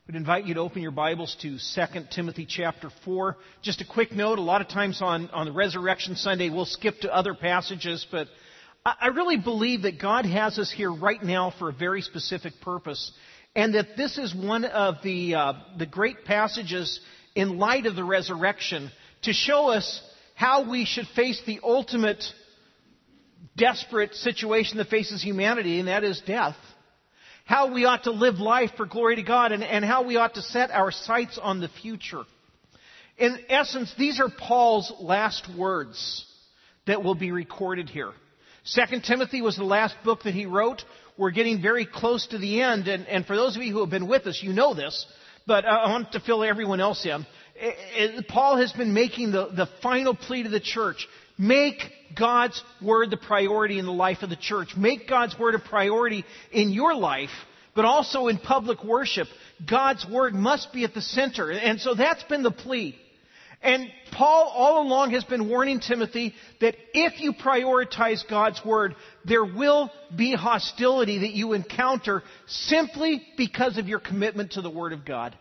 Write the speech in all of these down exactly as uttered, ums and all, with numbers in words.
I'd invite you to open your Bibles to Second Timothy chapter four. Just a quick note, a lot of times on, on the Resurrection Sunday we'll skip to other passages, but I, I really believe that God has us here right now for a very specific purpose, and that this is one of the, uh, the great passages in light of the resurrection to show us how we should face the ultimate desperate situation that faces humanity, and that is death. How we ought to live life for glory to God, and, and how we ought to set our sights on the future. In essence, these are Paul's last words that will be recorded here. Second Timothy was the last book that he wrote. We're getting very close to the end, and, and for those of you who have been with us, you know this, but I want to fill everyone else in. It, it, Paul has been making the, the final plea to the church. Make God's Word the priority in the life of the church. Make God's Word a priority in your life, but also in public worship. God's Word must be at the center. And so that's been the plea. And Paul all along has been warning Timothy that if you prioritize God's Word, there will be hostility that you encounter simply because of your commitment to the Word of God.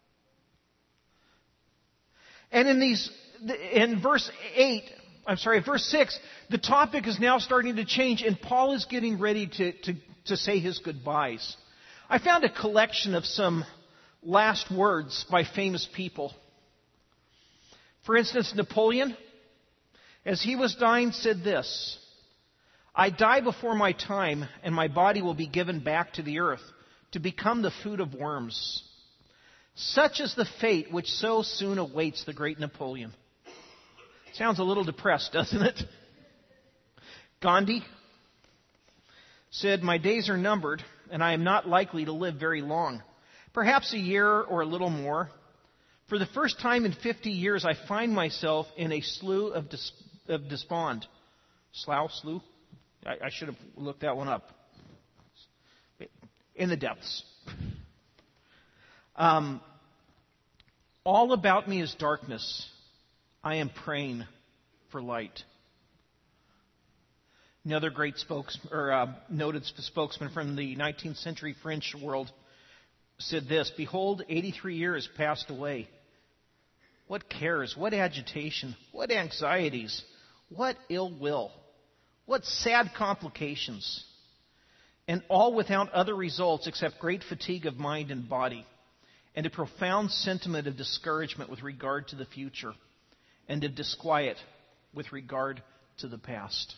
And in these, in verse eight, I'm sorry, verse six, the topic is now starting to change, and Paul is getting ready to, to, to say his goodbyes. I found a collection of some last words by famous people. For instance, Napoleon, as he was dying, said this: "I die before my time, and my body will be given back to the earth to become the food of worms. Such is the fate which so soon awaits the great Napoleon." Sounds a little depressed, doesn't it? Gandhi said, "My days are numbered, and I am not likely to live very long. Perhaps a year or a little more. For the first time in fifty years, I find myself in a slough of, dis- of despond." Slough? Slough? I-, I should have looked that one up. In the depths. Um, all about me is darkness. I am praying for light. Another great spokes, or, uh, noted spokesman from the nineteenth century French world said this: "Behold, eighty-three years passed away. What cares, what agitation, what anxieties, what ill will, what sad complications, and all without other results except great fatigue of mind and body, and a profound sentiment of discouragement with regard to the future, and of disquiet with regard to the past."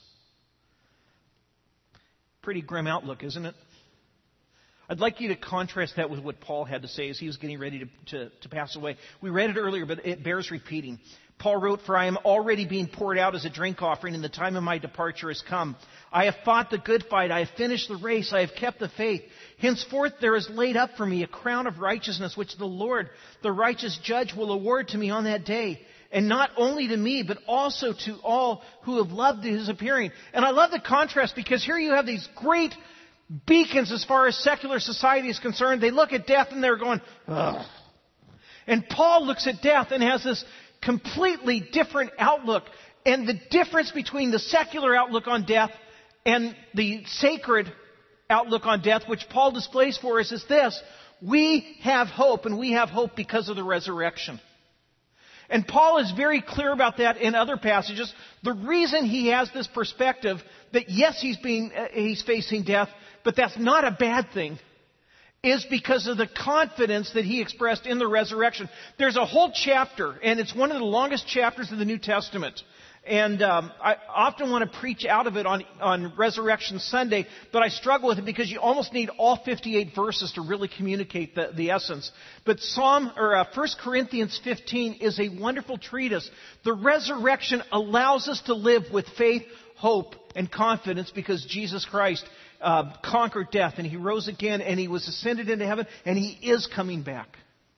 Pretty grim outlook, isn't it? I'd like you to contrast that with what Paul had to say as he was getting ready to, to, to pass away. We read it earlier, but it bears repeating. Paul wrote, "For I am already being poured out as a drink offering, and the time of my departure has come. I have fought the good fight. I have finished the race. I have kept the faith. Henceforth there is laid up for me a crown of righteousness, which the Lord, the righteous judge, will award to me on that day. And not only to me, but also to all who have loved his appearing." And I love the contrast, because here you have these great beacons as far as secular society is concerned. They look at death and they're going, ugh. And Paul looks at death and has this completely different outlook. And the difference between the secular outlook on death and the sacred outlook on death, which Paul displays for us, is this: we have hope, and we have hope because of the resurrection. And Paul is very clear about that in other passages. The reason he has this perspective that yes, he's being, uh, he's facing death, but that's not a bad thing, is because of the confidence that he expressed in the resurrection. There's a whole chapter, and it's one of the longest chapters of the New Testament. And um, I often want to preach out of it on, on Resurrection Sunday, but I struggle with it because you almost need all fifty-eight verses to really communicate the, the essence. But Psalm or uh, First Corinthians fifteen is a wonderful treatise. The resurrection allows us to live with faith, hope, and confidence because Jesus Christ uh, conquered death, and He rose again, and He was ascended into heaven, and He is coming back.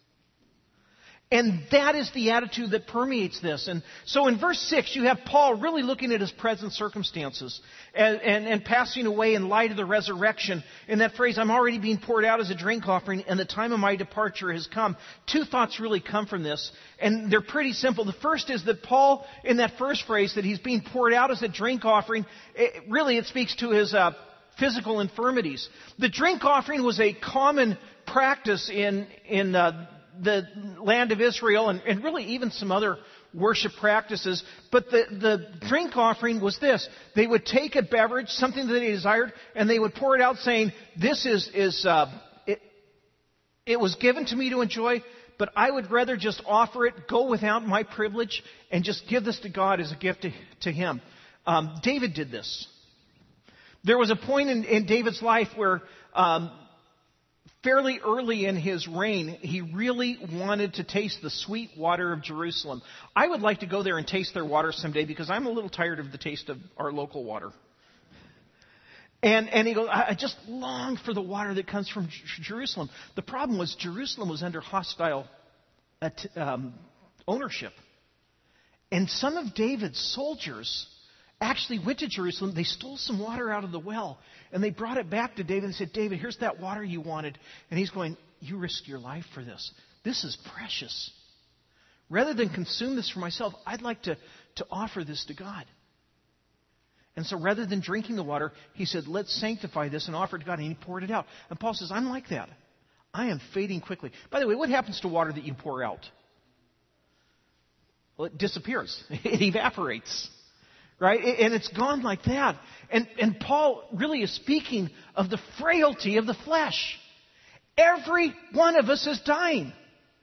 And that is the attitude that permeates this. And so in verse six, you have Paul really looking at his present circumstances and, and, and passing away in light of the resurrection. In that phrase, "I'm already being poured out as a drink offering, and the time of my departure has come." Two thoughts really come from this, and they're pretty simple. The first is that Paul, in that first phrase, that he's being poured out as a drink offering, it, really it speaks to his uh, physical infirmities. The drink offering was a common practice in, in uh, the land of Israel, and, and really even some other worship practices. But the, the drink offering was this. They would take a beverage, something that they desired, and they would pour it out saying, this is, is uh, it, it was given to me to enjoy, but I would rather just offer it, go without my privilege, and just give this to God as a gift to, to Him. Um, David did this. There was a point in, in David's life where um, fairly early in his reign, he really wanted to taste the sweet water of Jerusalem. I would like to go there and taste their water someday because I'm a little tired of the taste of our local water. And, and he goes, I, I just long for the water that comes from J- Jerusalem. The problem was Jerusalem was under hostile um, ownership. And some of David's soldiers actually went to Jerusalem. They stole some water out of the well, and they brought it back to David and said, David, here's that water you wanted. And he's going, you risked your life for this. This is precious. Rather than consume this for myself, I'd like to, to offer this to God. And so rather than drinking the water, he said, let's sanctify this and offer it to God. And he poured it out. And Paul says, I'm like that. I am fading quickly. By the way, what happens to water that you pour out? Well, it disappears. It evaporates. Right? And it's gone like that. And, and Paul really is speaking of the frailty of the flesh. Every one of us is dying.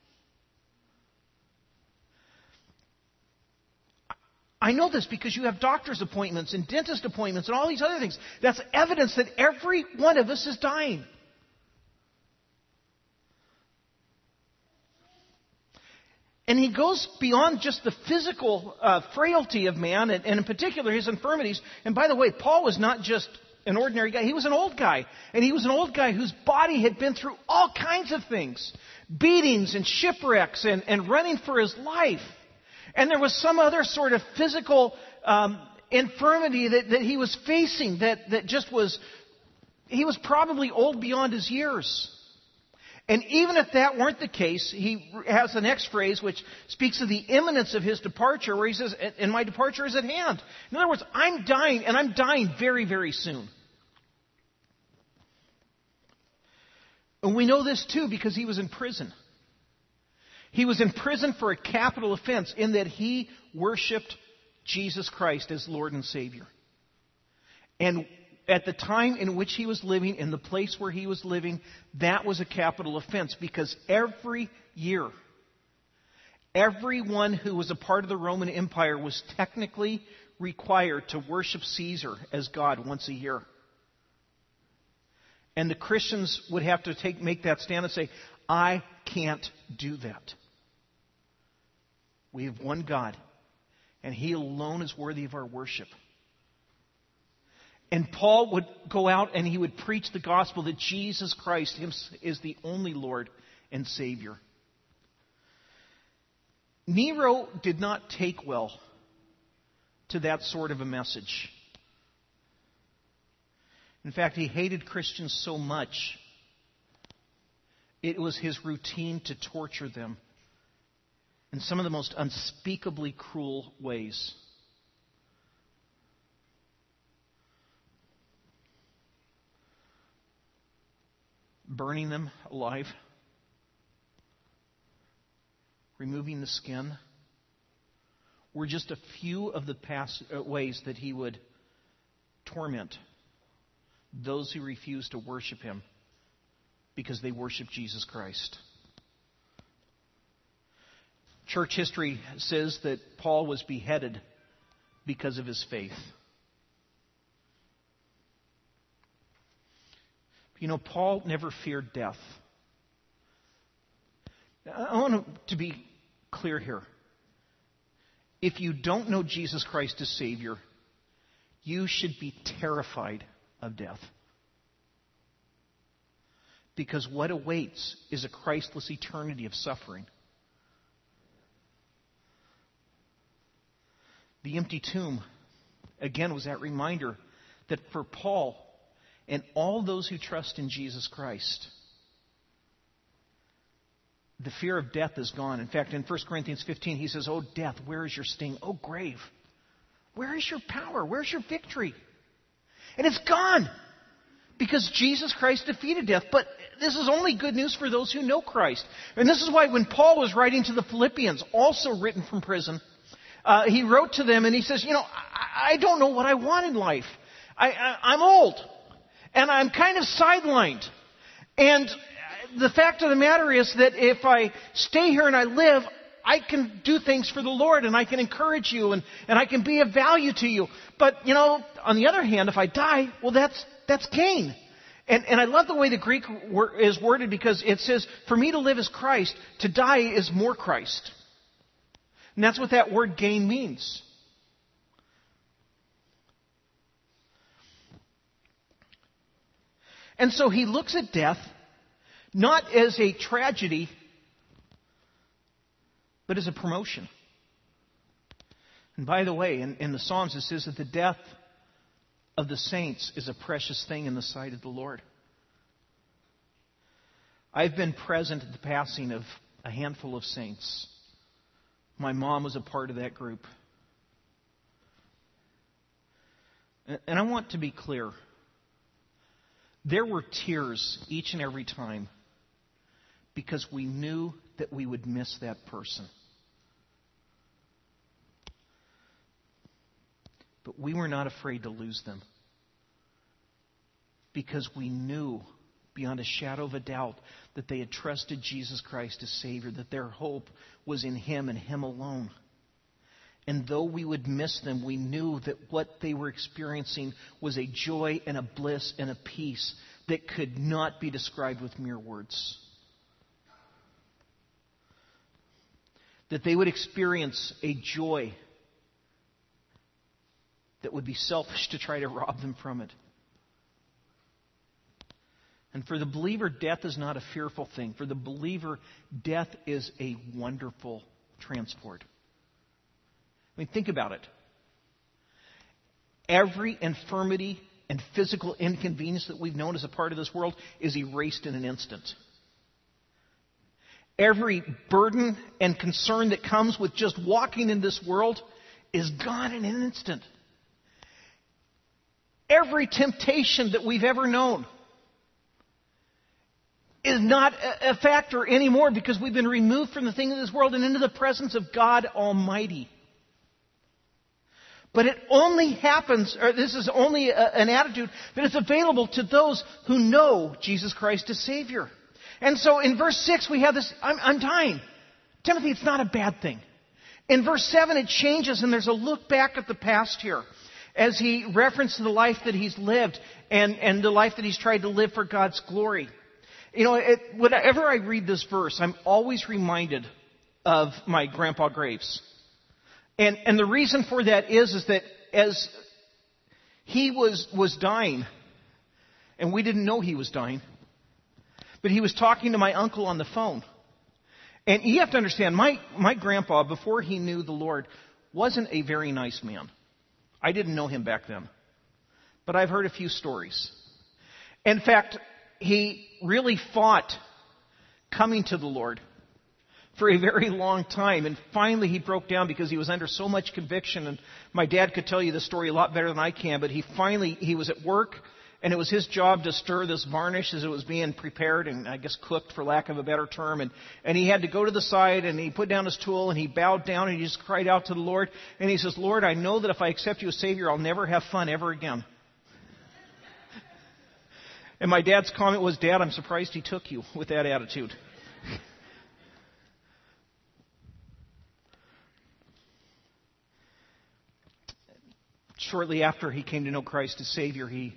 I know this because you have doctor's appointments and dentist appointments and all these other things. That's evidence that every one of us is dying. And he goes beyond just the physical uh, frailty of man, and, and in particular his infirmities. And by the way, Paul was not just an ordinary guy. He was an old guy. And he was an old guy whose body had been through all kinds of things. Beatings and shipwrecks and, and running for his life. And there was some other sort of physical um, infirmity that, that he was facing that, that just was... He was probably old beyond his years. And even if that weren't the case, he has the next phrase which speaks of the imminence of his departure, where he says, and my departure is at hand. In other words, I'm dying, and I'm dying very, very soon. And we know this too because he was in prison. He was in prison for a capital offense in that he worshipped Jesus Christ as Lord and Savior. And at the time in which he was living, in the place where he was living, that was a capital offense because every year, everyone who was a part of the Roman Empire was technically required to worship Caesar as God once a year. And the Christians would have to take, make that stand and say, I can't do that. We have one God, and He alone is worthy of our worship. And Paul would go out and he would preach the gospel that Jesus Christ is the only Lord and Savior. Nero did not take well to that sort of a message. In fact, he hated Christians so much, it was his routine to torture them in some of the most unspeakably cruel ways. Burning them alive, removing the skin, were just a few of the past ways that he would torment those who refused to worship him because they worship Jesus Christ. Church history says that Paul was beheaded because of his faith. You know, Paul never feared death. I want to be clear here. If you don't know Jesus Christ as Savior, you should be terrified of death. Because what awaits is a Christless eternity of suffering. The empty tomb, again, was that reminder that for Paul and all those who trust in Jesus Christ, the fear of death is gone. In fact, in First Corinthians fifteen, he says, "Oh, death, where is your sting? Oh, grave, where is your power? Where's your victory?" And it's gone. because Jesus Christ defeated death. But this is only good news for those who know Christ. And this is why when Paul was writing to the Philippians, also written from prison, uh, he wrote to them and he says, you know, I, I don't know what I want in life. I, I, I'm old and I'm kind of sidelined. And the fact of the matter is that if I stay here and I live, I can do things for the Lord and I can encourage you and, and I can be of value to you. But, you know, on the other hand, if I die, well, that's that's gain. And, and I love the way the Greek wor- is worded because it says, for me to live is Christ, to die is more Christ. And that's what that word gain means. And so he looks at death not as a tragedy, but as a promotion. And by the way, in, in the Psalms it says that the death of the saints is a precious thing in the sight of the Lord. I've been present at the passing of a handful of saints. My mom was a part of that group. And I want to be clear. There were tears each and every time because we knew that we would miss that person. But we were not afraid to lose them because we knew beyond a shadow of a doubt that they had trusted Jesus Christ as Savior, that their hope was in Him and Him alone. And though we would miss them, we knew that what they were experiencing was a joy and a bliss and a peace that could not be described with mere words. That they would experience a joy that would be selfish to try to rob them from it. And for the believer, death is not a fearful thing. For the believer, death is a wonderful transport. I mean, think about it. Every infirmity and physical inconvenience that we've known as a part of this world is erased in an instant. Every burden and concern that comes with just walking in this world is gone in an instant. Every temptation that we've ever known is not a factor anymore because we've been removed from the thing of this world and into the presence of God Almighty. But it only happens, or this is only a, an attitude that is available to those who know Jesus Christ as Savior. And so in verse six we have this, I'm, I'm dying. Timothy, it's not a bad thing. In verse seven it changes and there's a look back at the past here as he references the life that he's lived and, and the life that he's tried to live for God's glory. You know, it, whenever I read this verse, I'm always reminded of my Grandpa Graves. And, and the reason for that is, is that as he was, was dying, and we didn't know he was dying, but he was talking to my uncle on the phone. And you have to understand, my, my grandpa, before he knew the Lord, wasn't a very nice man. I didn't know him back then. But I've heard a few stories. In fact, he really fought coming to the Lord for a very long time. And finally he broke down because he was under so much conviction. And my dad could tell you the story a lot better than I can. But he finally, he was at work. And it was his job to stir this varnish as it was being prepared and I guess cooked for lack of a better term. And, and he had to go to the side and he put down his tool and he bowed down and he just cried out to the Lord. And he says, Lord, I know that if I accept you as Savior, I'll never have fun ever again. And my dad's comment was, Dad, I'm surprised he took you with that attitude. Shortly after he came to know Christ as Savior, he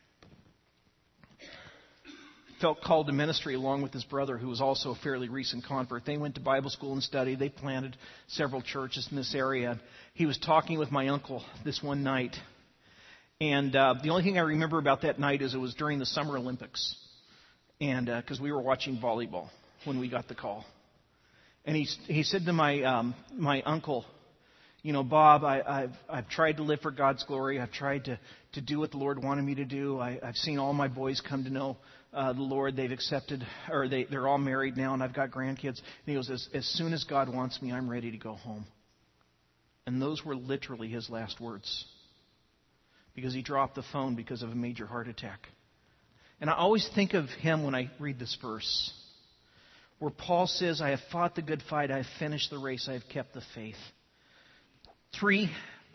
felt called to ministry along with his brother, who was also a fairly recent convert. They went to Bible school and studied. They planted several churches in this area. He was talking with my uncle this one night. And uh, the only thing I remember about that night is it was during the Summer Olympics. And because uh, we were watching volleyball when we got the call. And he, he said to my, um, my uncle, you know, Bob, I, I've, I've tried to live for God's glory. I've tried to, to do what the Lord wanted me to do. I, I've seen all my boys come to know uh, the Lord. They've accepted, or they, they're all married now, and I've got grandkids. And he goes, as, as soon as God wants me, I'm ready to go home. And those were literally his last words. Because he dropped the phone because of a major heart attack And I always think of him when I read this verse, where Paul says, I have fought the good fight, I have finished the race, I have kept the faith. Three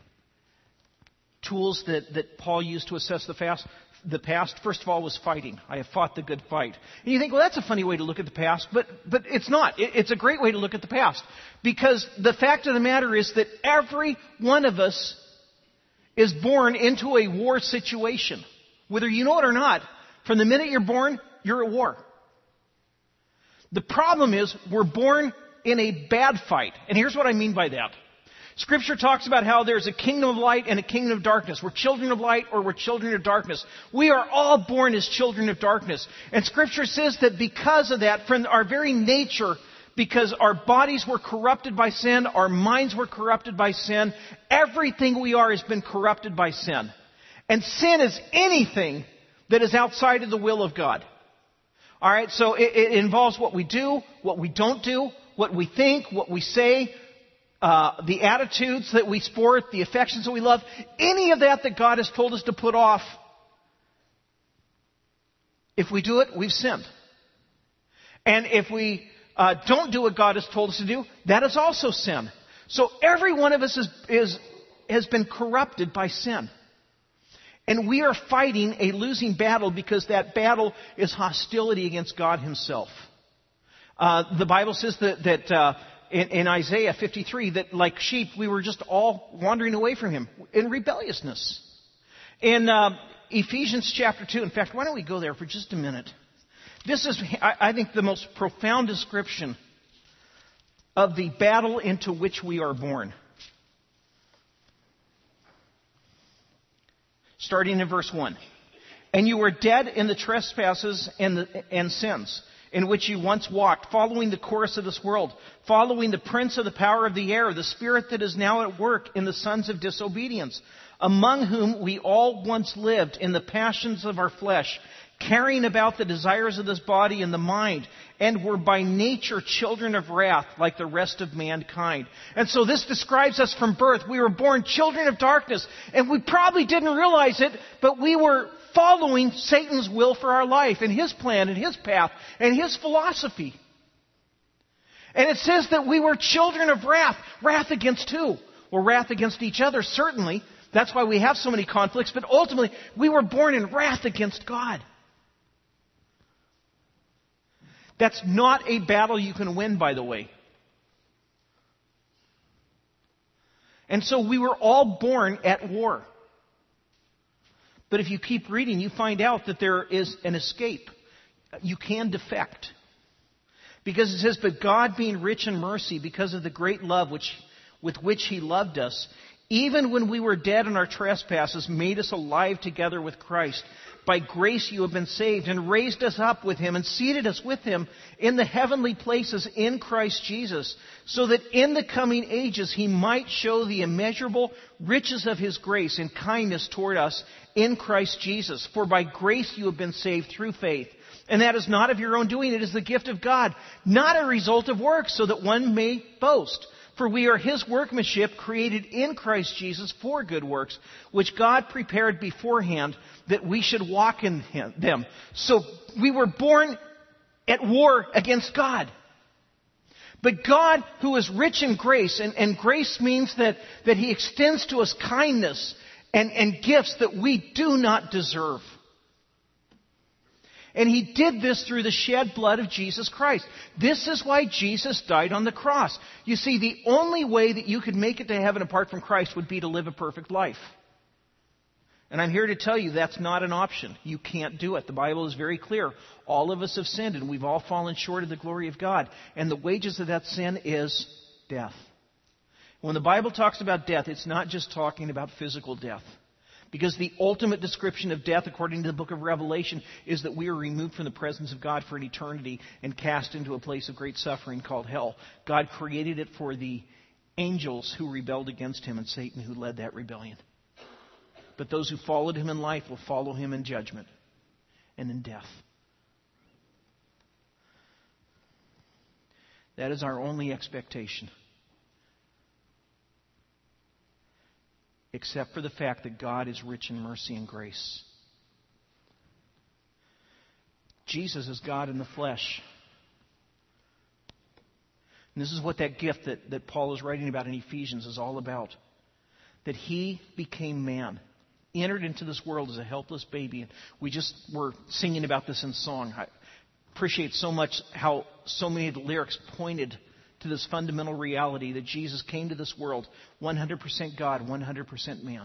tools that, that Paul used to assess the past. The past, first of all, was fighting. I have fought the good fight. And you think, well, that's a funny way to look at the past, but, but it's not. It, it's a great way to look at the past. Because the fact of the matter is that every one of us is born into a war situation. Whether you know it or not, from the minute you're born, you're at war. The problem is, we're born in a bad fight. And here's what I mean by that. Scripture talks about how there's a kingdom of light and a kingdom of darkness. We're children of light or we're children of darkness. We are all born as children of darkness. And Scripture says that because of that, from our very nature, because our bodies were corrupted by sin, our minds were corrupted by sin, everything we are has been corrupted by sin. And sin is anything that is outside of the will of God. All right, so it, it involves what we do, what we don't do, what we think, what we say, Uh, the attitudes that we sport, the affections that we love, any of that that God has told us to put off, if we do it, we've sinned. And if we uh, don't do what God has told us to do, that is also sin. So every one of us is, is, has been corrupted by sin. And we are fighting a losing battle because that battle is hostility against God Himself. Uh, the Bible says that... that uh, In, in Isaiah fifty-three, that like sheep, we were just all wandering away from Him in rebelliousness. In uh, Ephesians chapter two, in fact, why don't we go there for just a minute? This is, I, I think, the most profound description of the battle into which we are born. Starting in verse one. And you were dead in the trespasses and, the, and sins, in which you once walked, following the course of this world, following the prince of the power of the air, the spirit that is now at work in the sons of disobedience, among whom we all once lived in the passions of our flesh, carrying about the desires of this body and the mind, and were by nature children of wrath, like the rest of mankind. And so this describes us from birth. We were born children of darkness, and we probably didn't realize it, but we were following Satan's will for our life, and his plan, and his path, and his philosophy. And it says that we were children of wrath. Wrath against who? Well, wrath against each other, certainly. That's why we have so many conflicts. But ultimately, we were born in wrath against God. That's not a battle you can win, by the way. And so we were all born at war. But if you keep reading, you find out that there is an escape. You can defect. Because it says, but God being rich in mercy, because of the great love which, with which He loved us, even when we were dead in our trespasses, made us alive together with Christ. By grace you have been saved, and raised us up with Him, and seated us with Him in the heavenly places in Christ Jesus, so that in the coming ages He might show the immeasurable riches of His grace and kindness toward us in Christ Jesus. For by grace you have been saved through faith. And that is not of your own doing, it is the gift of God, not a result of works, so that one may boast. For we are His workmanship, created in Christ Jesus for good works, which God prepared beforehand that we should walk in him, them. So we were born at war against God. But God, who is rich in grace, and, and grace means that, that He extends to us kindness and, and gifts that we do not deserve. And He did this through the shed blood of Jesus Christ. This is why Jesus died on the cross. You see, the only way that you could make it to heaven apart from Christ would be to live a perfect life. And I'm here to tell you that's not an option. You can't do it. The Bible is very clear. All of us have sinned, and we've all fallen short of the glory of God. And the wages of that sin is death. When the Bible talks about death, it's not just talking about physical death. Because the ultimate description of death, according to the book of Revelation, is that we are removed from the presence of God for an eternity and cast into a place of great suffering called hell. God created it for the angels who rebelled against Him and Satan who led that rebellion. But those who followed Him in life will follow Him in judgment and in death. That is our only expectation. Except for the fact that God is rich in mercy and grace. Jesus is God in the flesh. And this is what that gift that, that Paul is writing about in Ephesians is all about. That he became man, entered into this world as a helpless baby. And we just were singing about this in song. I appreciate so much how so many of the lyrics pointed to this fundamental reality that Jesus came to this world one hundred percent God, one hundred percent man.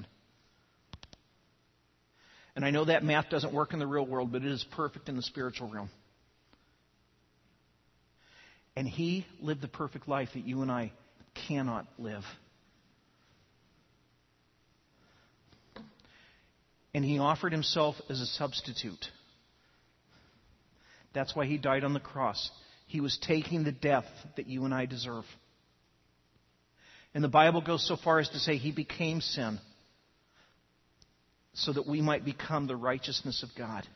And I know that math doesn't work in the real world, but it is perfect in the spiritual realm. And he lived the perfect life that you and I cannot live. And he offered himself as a substitute. That's why he died on the cross. He was taking the death that you and I deserve. And the Bible goes so far as to say he became sin so that we might become the righteousness of God.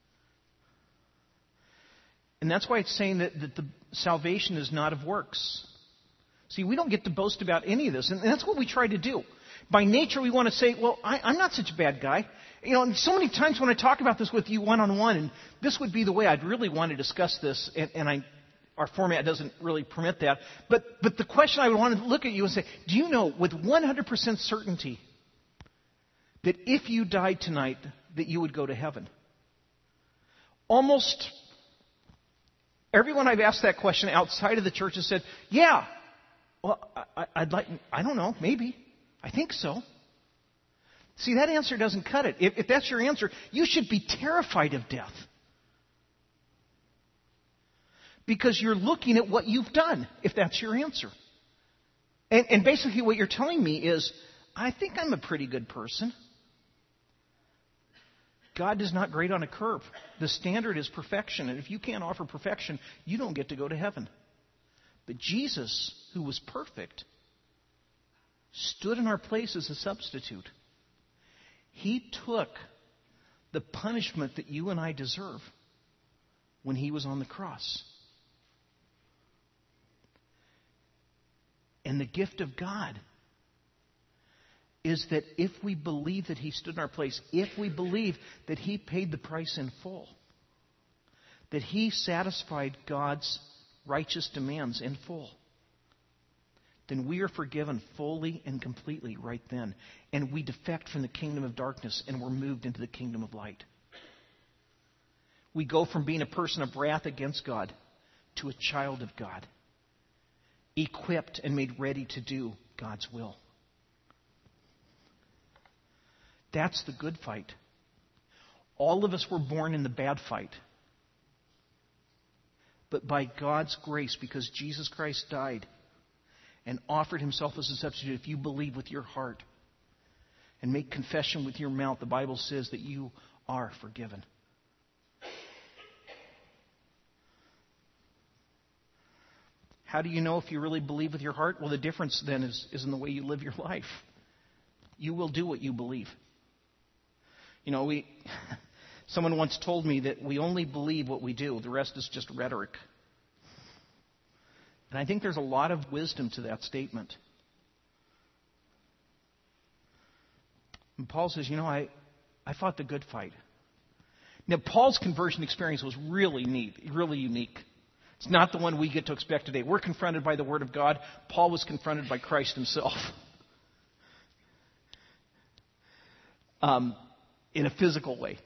And that's why it's saying that, that the salvation is not of works. See, we don't get to boast about any of this. And that's what we try to do. By nature, we want to say, well, I, I'm not such a bad guy. You know, and so many times when I talk about this with you one-on-one, and this would be the way I'd really want to discuss this, and, and I, our format doesn't really permit that. But, but the question I would want to look at you and say, do you know with one hundred percent certainty that if you died tonight, that you would go to heaven? Almost everyone I've asked that question outside of the church has said, yeah, well, I, I'd like, I don't know, maybe. I think so. See, that answer doesn't cut it. If, if that's your answer, you should be terrified of death. Because you're looking at what you've done, if that's your answer. And, and basically what you're telling me is, I think I'm a pretty good person. God does not grade on a curve. The standard is perfection. And if you can't offer perfection, you don't get to go to heaven. But Jesus, who was perfect, stood in our place as a substitute. He took the punishment that you and I deserve when he was on the cross. And the gift of God is that if we believe that he stood in our place, if we believe that he paid the price in full, that he satisfied God's righteous demands in full, then we are forgiven fully and completely right then. And we defect from the kingdom of darkness and we're moved into the kingdom of light. We go from being a person of wrath against God to a child of God, equipped and made ready to do God's will. That's the good fight. All of us were born in the bad fight. But by God's grace, because Jesus Christ died and offered himself as a substitute, if you believe with your heart and make confession with your mouth, the Bible says that you are forgiven. How do you know if you really believe with your heart? Well, the difference then is, is in the way you live your life. You will do what you believe. You know, we someone once told me that we only believe what we do. The rest is just rhetoric. And I think there's a lot of wisdom to that statement. And Paul says, you know, I, I fought the good fight. Now, Paul's conversion experience was really neat, really unique. It's not the one we get to expect today. We're confronted by the Word of God. Paul was confronted by Christ himself. Um, in a physical way.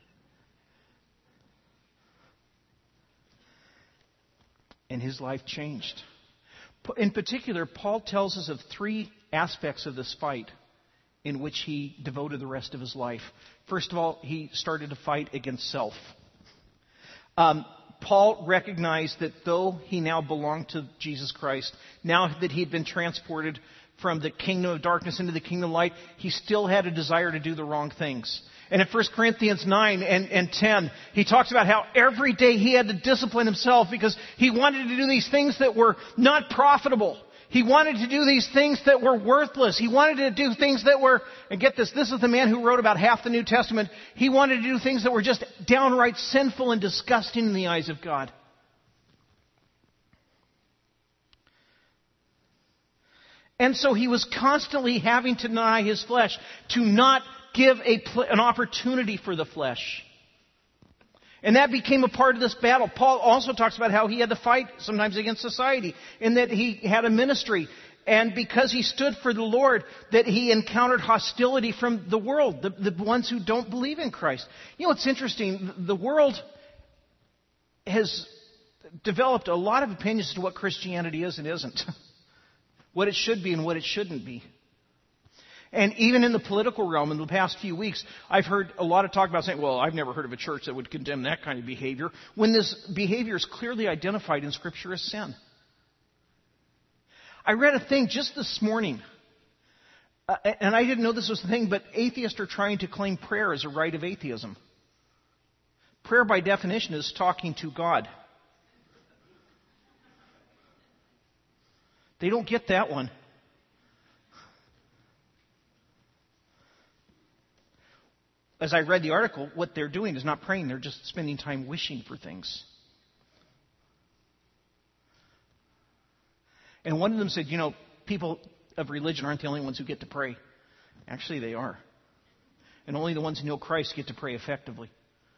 And his life changed. In particular, Paul tells us of three aspects of this fight in which he devoted the rest of his life. First of all, he started to fight against self. Um, Paul recognized that though he now belonged to Jesus Christ, now that he had been transported from the kingdom of darkness into the kingdom of light, he still had a desire to do the wrong things. And in First Corinthians nine and, and ten, he talks about how every day he had to discipline himself because he wanted to do these things that were not profitable. He wanted to do these things that were worthless. He wanted to do things that were, and get this, this is the man who wrote about half the New Testament. He wanted to do things that were just downright sinful and disgusting in the eyes of God. And so he was constantly having to deny his flesh, to not give a, an opportunity for the flesh. And that became a part of this battle. Paul also talks about how he had to fight sometimes against society, and that he had a ministry. And because he stood for the Lord, that he encountered hostility from the world, the, the ones who don't believe in Christ. You know, it's interesting. The world has developed a lot of opinions as to what Christianity is and isn't. What it should be and what it shouldn't be. And even in the political realm, in the past few weeks, I've heard a lot of talk about saying, well, I've never heard of a church that would condemn that kind of behavior, when this behavior is clearly identified in Scripture as sin. I read a thing just this morning, uh, and I didn't know this was the thing, but atheists are trying to claim prayer as a right of atheism. Prayer, by definition, is talking to God. They don't get that one. As I read the article, what they're doing is not praying. They're just spending time wishing for things. And one of them said, you know, people of religion aren't the only ones who get to pray. Actually, they are. And only the ones who know Christ get to pray effectively.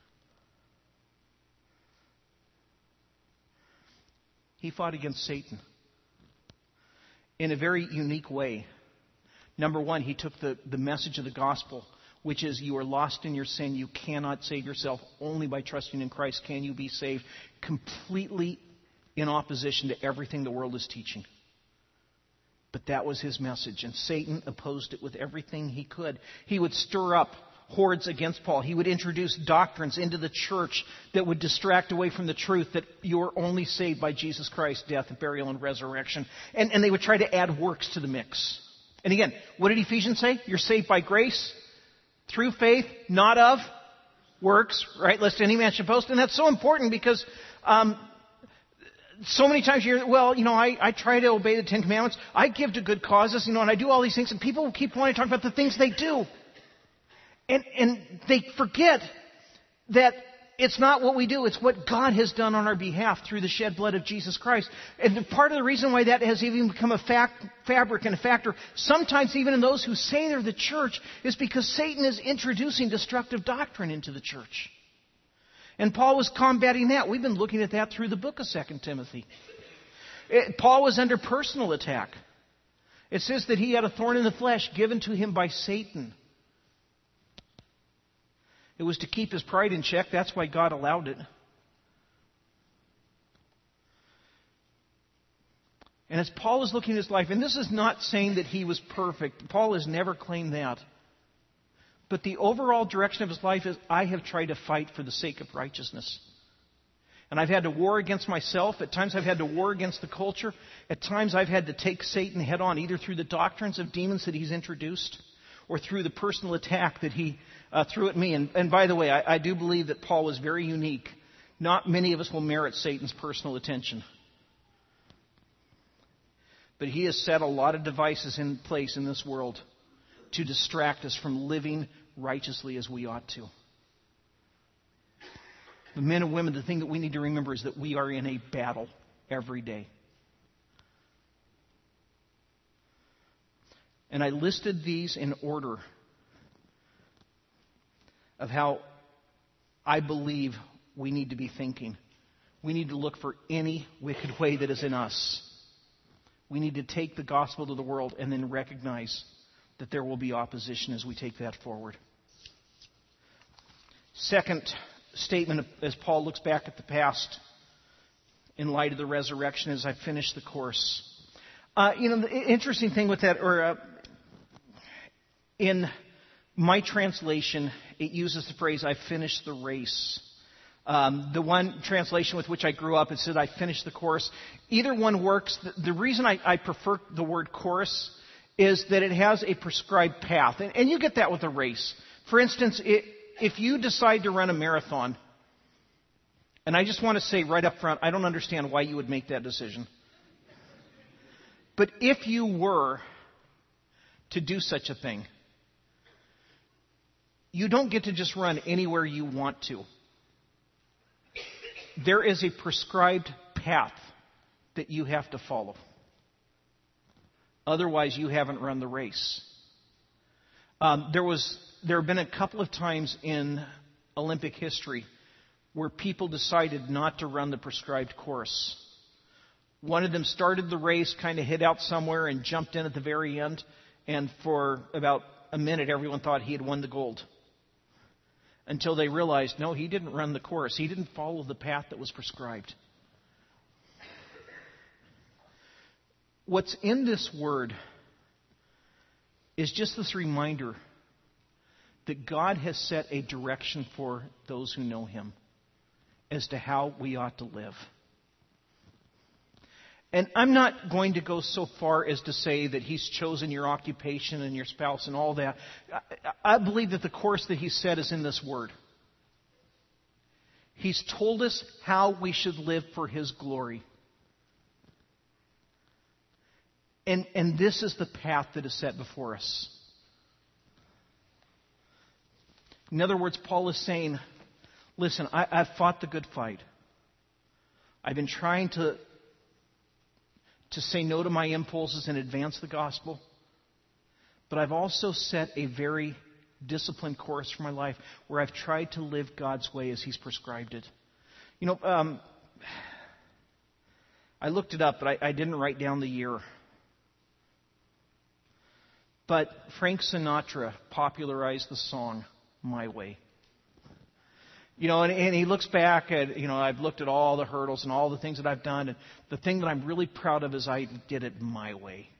He fought against Satan in a very unique way. Number one, he took the, the message of the gospel, which is you are lost in your sin. You cannot save yourself. Only by trusting in Christ can you be saved. Completely in opposition to everything the world is teaching. But that was his message, and Satan opposed it with everything he could. He would stir up hordes against Paul. He would introduce doctrines into the church that would distract away from the truth that you're only saved by Jesus Christ's death, burial, and resurrection. And, and they would try to add works to the mix. And again, what did Ephesians say? You're saved by grace, through faith, not of works, right? Lest any man should boast. And that's so important because um, so many times you hear, well, you know, I, I try to obey the Ten Commandments. I give to good causes, you know, and I do all these things. And people will keep wanting to talk about the things they do. And, and they forget that it's not what we do. It's what God has done on our behalf through the shed blood of Jesus Christ. And part of the reason why that has even become a fact, fabric and a factor, sometimes even in those who say they're the church, is because Satan is introducing destructive doctrine into the church. And Paul was combating that. We've been looking at that through the book of Second Timothy. It, Paul was under personal attack. It says that he had a thorn in the flesh given to him by Satan. It was to keep his pride in check. That's why God allowed it. And as Paul is looking at his life, and this is not saying that he was perfect. Paul has never claimed that. But the overall direction of his life is, I have tried to fight for the sake of righteousness. And I've had to war against myself. At times I've had to war against the culture. At times I've had to take Satan head on, either through the doctrines of demons that he's introduced, or through the personal attack that he uh, threw at me. And, and by the way, I, I do believe that Paul was very unique. Not many of us will merit Satan's personal attention. But he has set a lot of devices in place in this world to distract us from living righteously as we ought to. The men and women, the thing that we need to remember is that we are in a battle every day. And I listed these in order of how I believe we need to be thinking. We need to look for any wicked way that is in us. We need to take the gospel to the world and then recognize that there will be opposition as we take that forward. Second statement, as Paul looks back at the past in light of the resurrection, as I finish the course. Uh, you know, the interesting thing with that, or uh, in my translation, it uses the phrase, I finished the race. Um, the one translation with which I grew up, it said, I finished the course. Either one works. The, the reason I, I prefer the word course is that it has a prescribed path. And, and you get that with a race. For instance, it, if you decide to run a marathon, and I just want to say right up front, I don't understand why you would make that decision. But if you were to do such a thing, you don't get to just run anywhere you want to. There is a prescribed path that you have to follow. Otherwise, you haven't run the race. Um, there was there have been a couple of times in Olympic history where people decided not to run the prescribed course. One of them started the race, kind of hid out somewhere and jumped in at the very end. And for about a minute, everyone thought he had won the gold. Until they realized, no, he didn't run the course. He didn't follow the path that was prescribed. What's in this word is just this reminder that God has set a direction for those who know Him as to how we ought to live. And I'm not going to go so far as to say that He's chosen your occupation and your spouse and all that. I, I believe that the course that He set is in this word. He's told us how we should live for His glory. And, and this is the path that is set before us. In other words, Paul is saying, listen, I, I've fought the good fight. I've been trying to, to say no to my impulses and advance the gospel. But I've also set a very disciplined course for my life where I've tried to live God's way as He's prescribed it. You know, um, I looked it up, but I, I didn't write down the year. But Frank Sinatra popularized the song, My Way. You know, and, and he looks back at, you know, I've looked at all the hurdles and all the things that I've done. And the thing that I'm really proud of is I did it my way.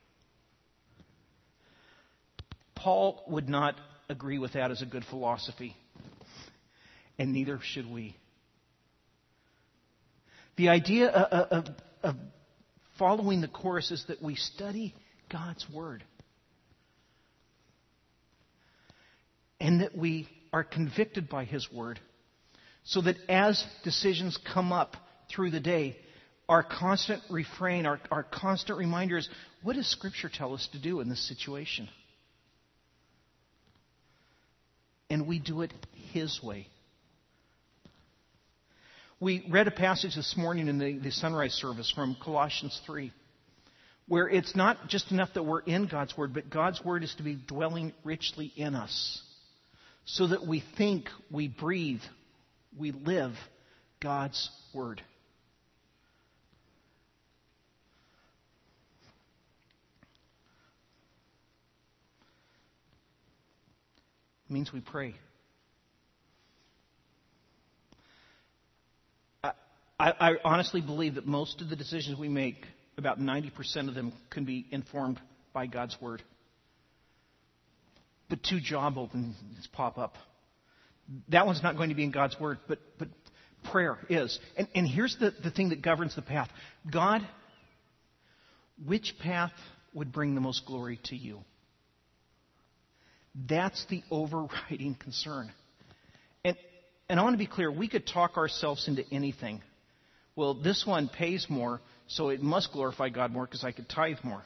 Paul would not agree with that as a good philosophy. And neither should we. The idea of, of, of following the course is that we study God's Word. And that we are convicted by His Word. So that as decisions come up through the day, our constant refrain, our, our constant reminder is, what does Scripture tell us to do in this situation? And we do it His way. We read a passage this morning in the, the sunrise service from Colossians three, where it's not just enough that we're in God's Word, but God's Word is to be dwelling richly in us. So that we think, we breathe, we live God's Word. It means we pray. I, I, I honestly believe that most of the decisions we make, about ninety percent of them, can be informed by God's Word. But two job openings pop up. That one's not going to be in God's Word, but, but prayer is. And, and here's the, the thing that governs the path. God, which path would bring the most glory to you? That's the overriding concern. And, and I want to be clear, we could talk ourselves into anything. Well, this one pays more, so it must glorify God more because I could tithe more.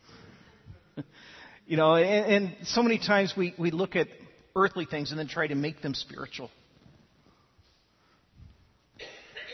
You know, and, and so many times we, we look at earthly things and then try to make them spiritual. I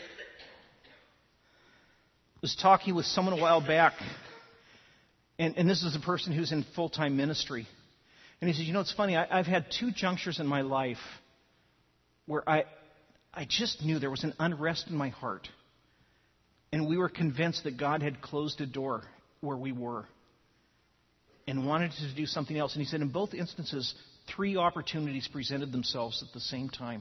was talking with someone a while back, and, and this is a person who's in full-time ministry. And he says, you know, it's funny, I, I've had two junctures in my life where I, I just knew there was an unrest in my heart. And we were convinced that God had closed a door where we were. And wanted to do something else. And he said, in both instances, three opportunities presented themselves at the same time.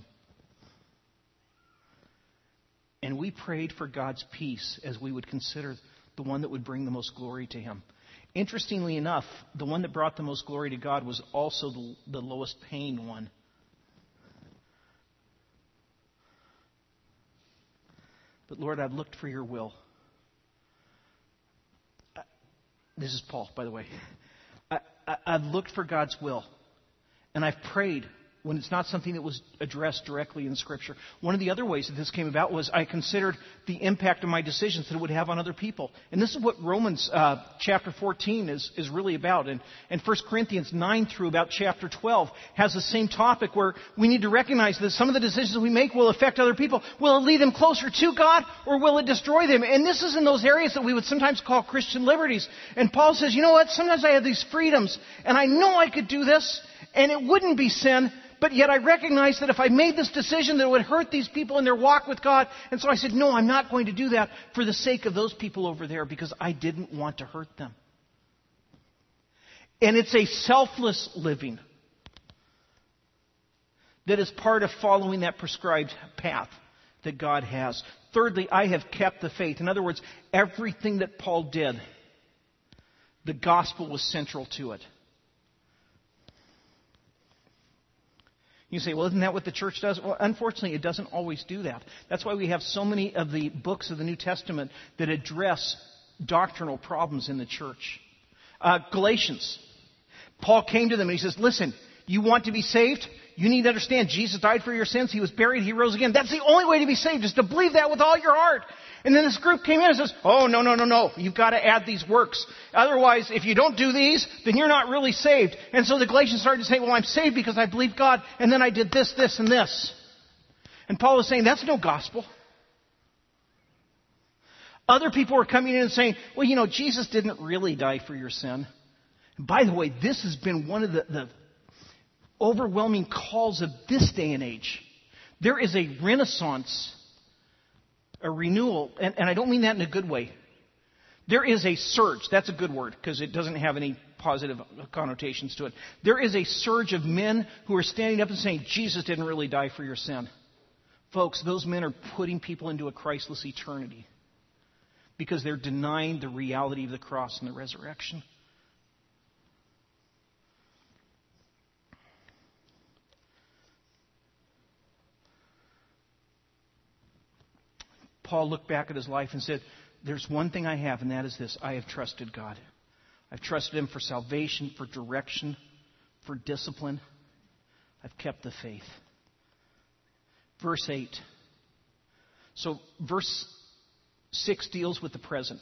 And we prayed for God's peace as we would consider the one that would bring the most glory to Him. Interestingly enough, the one that brought the most glory to God was also the, the lowest paying one. But Lord, I've looked for your will. This is Paul, by the way. I, I, I've looked for God's will. And I've prayed when it's not something that was addressed directly in Scripture. One of the other ways that this came about was I considered the impact of my decisions that it would have on other people. And this is what Romans uh, chapter fourteen is, is really about. And, and First Corinthians nine through about chapter twelve has the same topic where we need to recognize that some of the decisions we make will affect other people. Will it lead them closer to God or will it destroy them? And this is in those areas that we would sometimes call Christian liberties. And Paul says, you know what? Sometimes I have these freedoms and I know I could do this and it wouldn't be sin. but yet I recognized that if I made this decision that it would hurt these people in their walk with God. And so I said, no, I'm not going to do that for the sake of those people over there because I didn't want to hurt them. And it's a selfless living that is part of following that prescribed path that God has. Thirdly, I have kept the faith. In other words, everything that Paul did, the gospel was central to it. You say, well, isn't that what the church does? Well, unfortunately, it doesn't always do that. That's why we have so many of the books of the New Testament that address doctrinal problems in the church. Uh, Galatians. Paul came to them and he says, listen, you want to be saved? You need to understand Jesus died for your sins. He was buried. He rose again. That's the only way to be saved, is to believe that with all your heart. And then this group came in and says, oh, no, no, no, no. You've got to add these works. Otherwise, if you don't do these, then you're not really saved. And so the Galatians started to say, well, I'm saved because I believe God, and then I did this, this, and this. And Paul was saying, that's no gospel. Other people were coming in and saying, well, you know, Jesus didn't really die for your sin. And by the way, this has been one of the, the overwhelming calls of this day and age. There is a renaissance, a renewal, and, and I don't mean that in a good way. There is a surge. That's a good word because it doesn't have any positive connotations to it. There is a surge of men who are standing up and saying, Jesus didn't really die for your sin. Folks, those men are putting people into a Christless eternity because they're denying the reality of the cross and the resurrection. Paul looked back at his life and said, there's one thing I have, and that is this. I have trusted God. I've trusted Him for salvation, for direction, for discipline. I've kept the faith. Verse eight. So verse six deals with the present.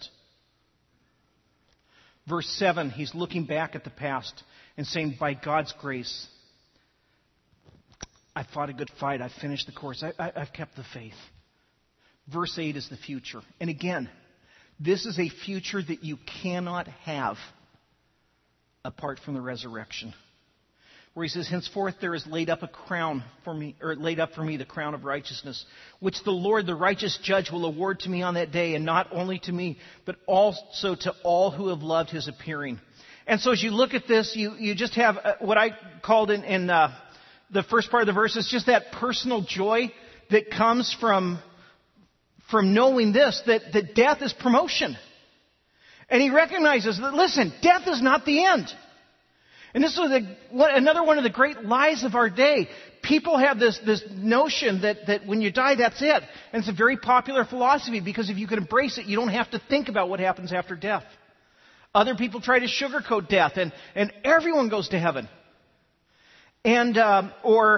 Verse seven, he's looking back at the past and saying, by God's grace, I fought a good fight. I finished the course. I, I, I've kept the faith. Verse eight is the future. And again, this is a future that you cannot have apart from the resurrection. Where he says, henceforth there is laid up a crown for me, or laid up for me the crown of righteousness, which the Lord, the righteous judge, will award to me on that day, and not only to me, but also to all who have loved His appearing. And so as you look at this, you, you just have uh, what I called in, in uh, the first part of the verse, is just that personal joy that comes from From knowing this, that, that death is promotion. And he recognizes that, listen, death is not the end. And this is the, what, another one of the great lies of our day. People have this, this notion that, that when you die, that's it. And it's a very popular philosophy because if you can embrace it, you don't have to think about what happens after death. Other people try to sugarcoat death, and, and everyone goes to heaven. And, um, or...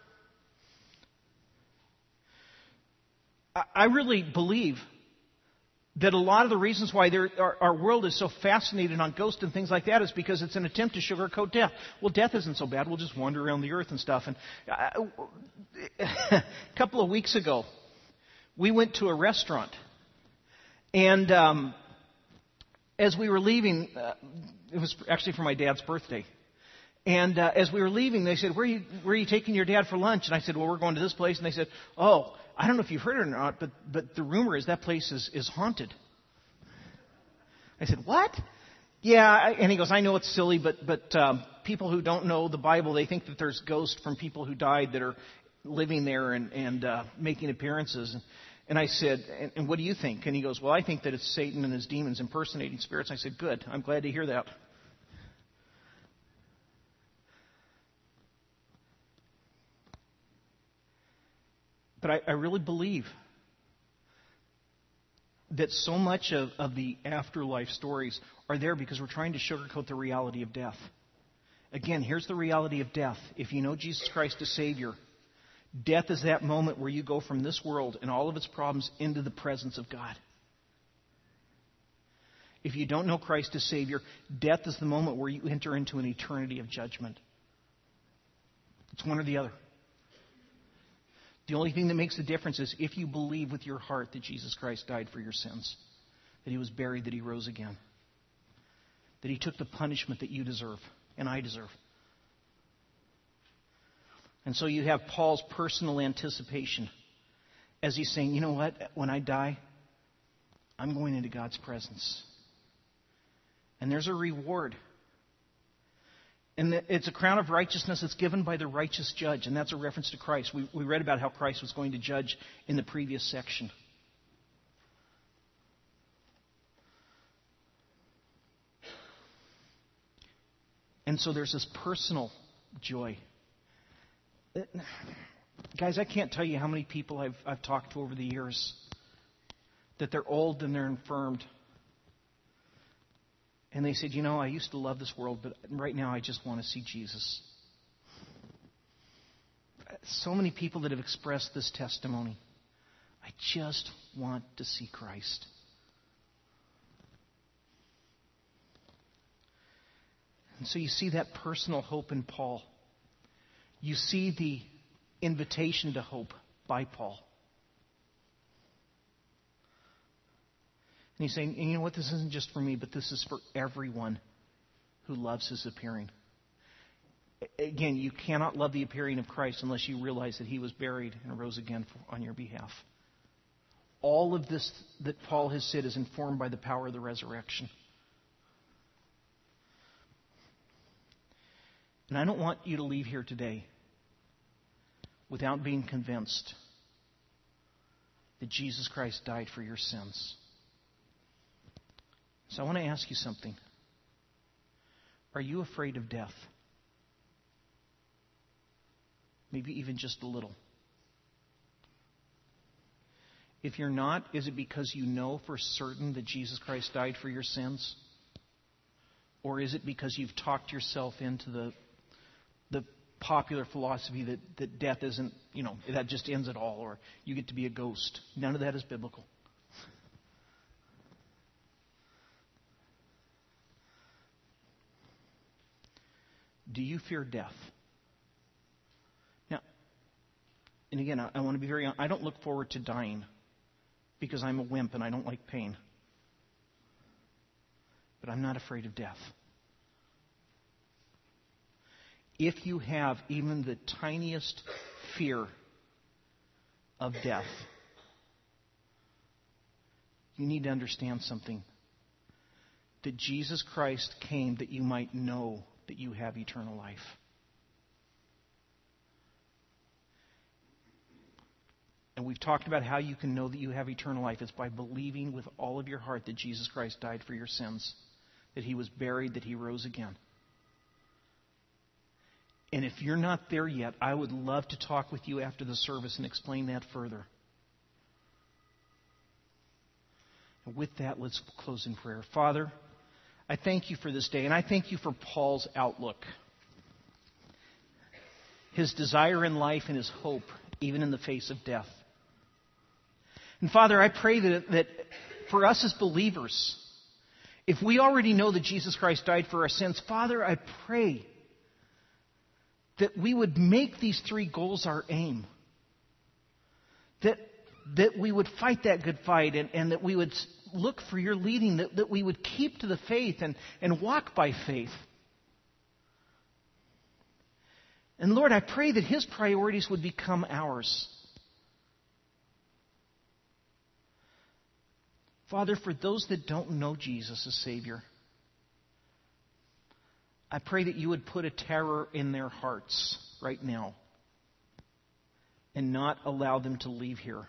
I really believe that a lot of the reasons why there, our, our world is so fascinated on ghosts and things like that is because it's an attempt to sugarcoat death. Well, death isn't so bad. We'll just wander around the earth and stuff. And uh, a couple of weeks ago, we went to a restaurant. And um, as we were leaving, uh, it was actually for my dad's birthday. And uh, as we were leaving, they said, where are, you, where are you taking your dad for lunch? And I said, well, we're going to this place. And they said, oh, I don't know if you've heard it or not, but, but the rumor is that place is, is haunted. I said, what? Yeah, and he goes, I know it's silly, but, but um, people who don't know the Bible, they think that there's ghosts from people who died that are living there and, and uh, making appearances. And I said, and, and what do you think? And he goes, well, I think that it's Satan and his demons impersonating spirits. I said, good. I'm glad to hear that. But I, I really believe that so much of, of the afterlife stories are there because we're trying to sugarcoat the reality of death. Again, here's the reality of death. If you know Jesus Christ as Savior, death is that moment where you go from this world and all of its problems into the presence of God. If you don't know Christ as Savior, death is the moment where you enter into an eternity of judgment. It's one or the other. The only thing that makes the difference is if you believe with your heart that Jesus Christ died for your sins, that He was buried, that He rose again, that He took the punishment that you deserve and I deserve. And so you have Paul's personal anticipation as he's saying, you know what, when I die, I'm going into God's presence. And there's a reward. And it's a crown of righteousness that's given by the righteous judge. And that's a reference to Christ. We, we read about how Christ was going to judge in the previous section. And so there's this personal joy. Guys, I can't tell you how many people I've, I've talked to over the years that they're old and they're infirmed. And they said, you know, I used to love this world, but right now I just want to see Jesus. So many people that have expressed this testimony. I just want to see Christ. And so you see that personal hope in Paul. You see the invitation to hope by Paul. And he's saying, and you know what, this isn't just for me, but this is for everyone who loves his appearing. Again, you cannot love the appearing of Christ unless you realize that he was buried and rose again for, on your behalf. All of this that Paul has said is informed by the power of the resurrection. And I don't want you to leave here today without being convinced that Jesus Christ died for your sins. So I want to ask you something. Are you afraid of death? Maybe even just a little. If you're not, is it because you know for certain that Jesus Christ died for your sins? Or is it because you've talked yourself into the the popular philosophy that, that death isn't, you know, that just ends it all, or you get to be a ghost? None of that is biblical. Do you fear death? Now, and again, I, I want to be very honest. I don't look forward to dying because I'm a wimp and I don't like pain. But I'm not afraid of death. If you have even the tiniest fear of death, you need to understand something. That Jesus Christ came that you might know that you have eternal life. And we've talked about how you can know that you have eternal life. It's by believing with all of your heart that Jesus Christ died for your sins, that he was buried, that he rose again. And if you're not there yet, I would love to talk with you after the service and explain that further. And with that, let's close in prayer. Father, I thank you for this day, and I thank you for Paul's outlook. His desire in life and his hope, even in the face of death. And Father, I pray that, that for us as believers, if we already know that Jesus Christ died for our sins, Father, I pray that we would make these three goals our aim. That, that we would fight that good fight, and, and that we would look for your leading, that, that we would keep to the faith and, and walk by faith. And Lord, I pray that his priorities would become ours. Father, for those that don't know Jesus as Savior, I pray that you would put a terror in their hearts right now and not allow them to leave here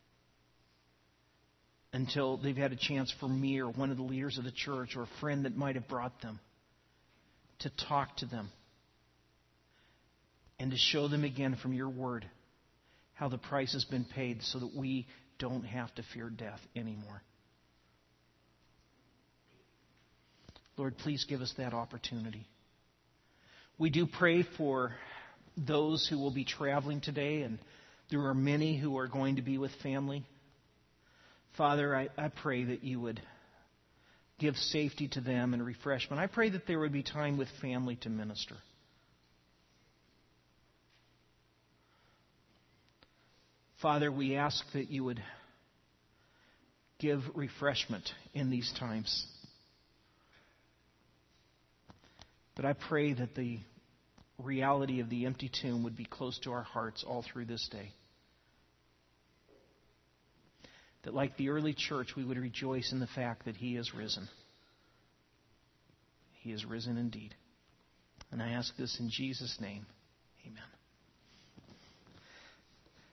until they've had a chance for me or one of the leaders of the church or a friend that might have brought them to talk to them and to show them again from your word how the price has been paid so that we don't have to fear death anymore. Lord, please give us that opportunity. We do pray for those who will be traveling today, and there are many who are going to be with family. Father, I, I pray that you would give safety to them and refreshment. I pray that there would be time with family to minister. Father, we ask that you would give refreshment in these times. But I pray that the reality of the empty tomb would be close to our hearts all through this day. That like the early church, we would rejoice in the fact that He is risen. He is risen indeed. And I ask this in Jesus' name. Amen.